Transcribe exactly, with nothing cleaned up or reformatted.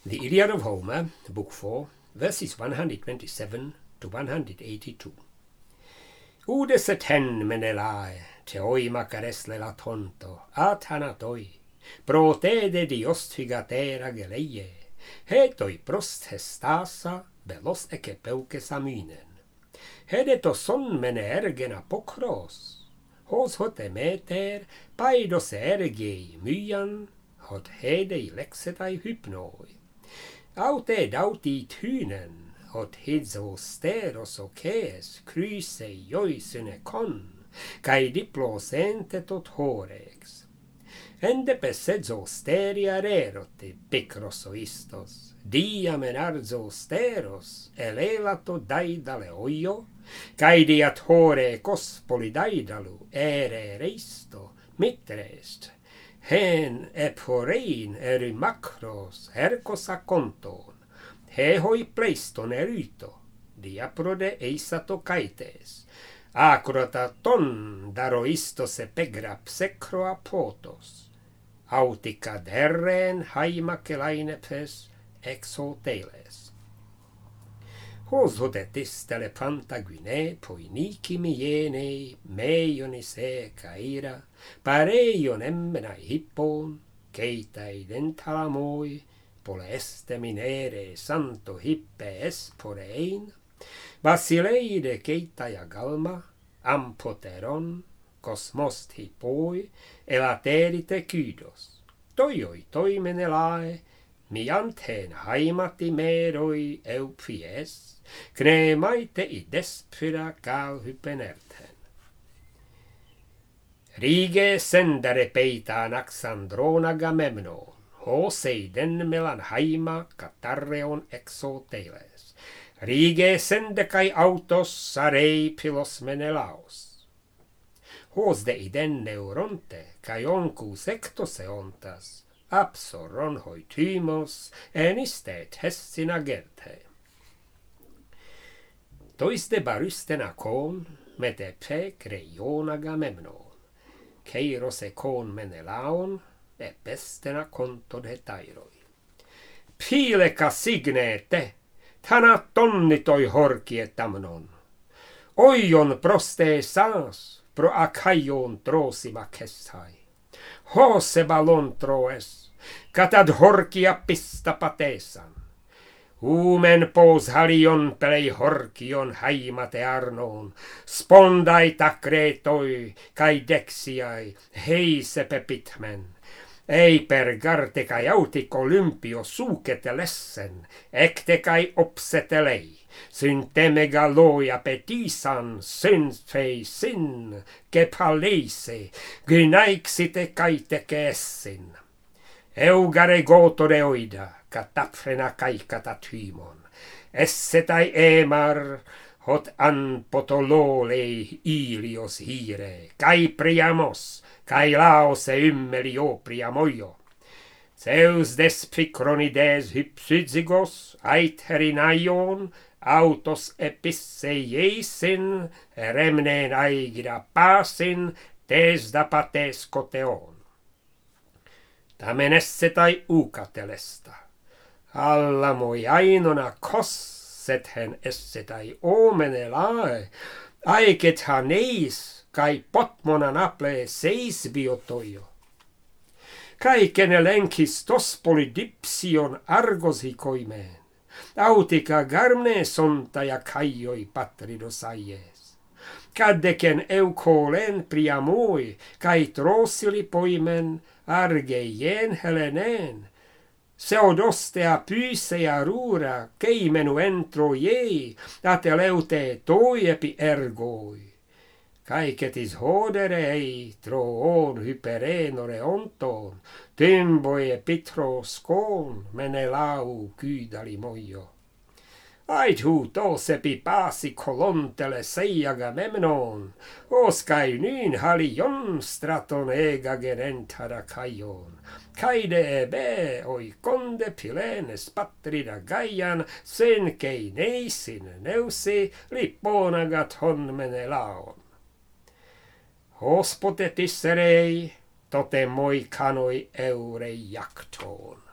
The Iliad of Homer, Book four, verses one hundred twenty-seven to one hundred eighty-two. Udes et hen menelae, teoi macares lelatonto, athanatoi, protede dios figatera geleie, hetoi prost hestasa, belos ekepeuces aminen. Hedeto son mene ergen apokros, hos hot emeter, paidos ergei myan, hot hedei lexetai hypnoi. Aute dauti tynen, hot hidzo steros oces, cryse joisene con, cae diplos ente tot horex. Ende pesedzo steria rerote, picros oistos, diamen arzo steros, elelato daidale oio, cae diat hore cospoli daidalu, ere reisto, mitrest, hen eporein eri macros, hercos aconton, hehoi pleiston erito, diaprode eisato caites, acrota ton daroistos epegrap secro apotos, autica derren haima celainepes exoteles. Hos hodetis telepanta guine, poinici miene, meionise caira, pareion emmenai hippon, keitai dentalamoi, pole este minere santo hippe esporein, basileide keitaja galma, ampoteron, cosmost hippoi, elaterite kydos, toioi toimenelae, mianten haimati meroi eupies, knemaite idespyra cal hypenerten. Rige sendere peitaan Axandrona Gamemnon, hoseiden melan haima katarreon exoteles. Rige sendecai autos sarei pilos menelaos. Hos de iden neuronte, cae oncus ectoseontas, absoron hoi tymos, enistet hessin agerte. Tois de barysten akon, mete pe creion Agamemnon, keiros ekon menelaon, e bestena kontod hetairoi. Pileka signete, tana tonnitoi horkiet amnon. Oion proste sans, pro akaion trosima kessai. Hose balon troes, katad horkia pista patesan. Umen pos halion pelei horkion haimate arnon, spondai takretoi, kai dexiai, heise pepitmen. Ei per garte kai auti olympio suukete lessen, ekte kai opsetelei, synteme galoja petisan, synfei sin, kepaleise, gynaixite kaite keessin. Eugare gotore oida, kataphrena kaikata tymon, essetai emar, hot an potololei ilios hire, kai priamos, kai laose ymmelio priamoio. Zeus des picronides hypsizigos, aitherinaion, autos episseiesin, remnen aigira pasin, tes da pates koteon. Tamen essetai ukatelesta. Alla moi ainona kossethen essetai omenelae, aiket haneis, kai potmonan aple seis biotoio. Kai kenelenchis tospoli dipsion argos hikoimen, autica garmne sonta ja kaioi patridos aies. Caddecen eukolen priamoi, kai trosili poimen, argeien helenen, seodoste apyse ja rura, keimenu entro jei, ateleute toi epi ergoi. Caecetis hoderei, troon hyperenore onton, tymboi epitros koon, menelau kydali moio. Ait hu tos epi pasi kolontele sei Agamemnon, os kai nyn halion straton ega gerentara kaion. Caide ebe oi conde pilenes patrida gaian, sen kei neisin neusi liponagat hon menelaon. Hospotetis serei, tote moi kanoi eurei jaktoon.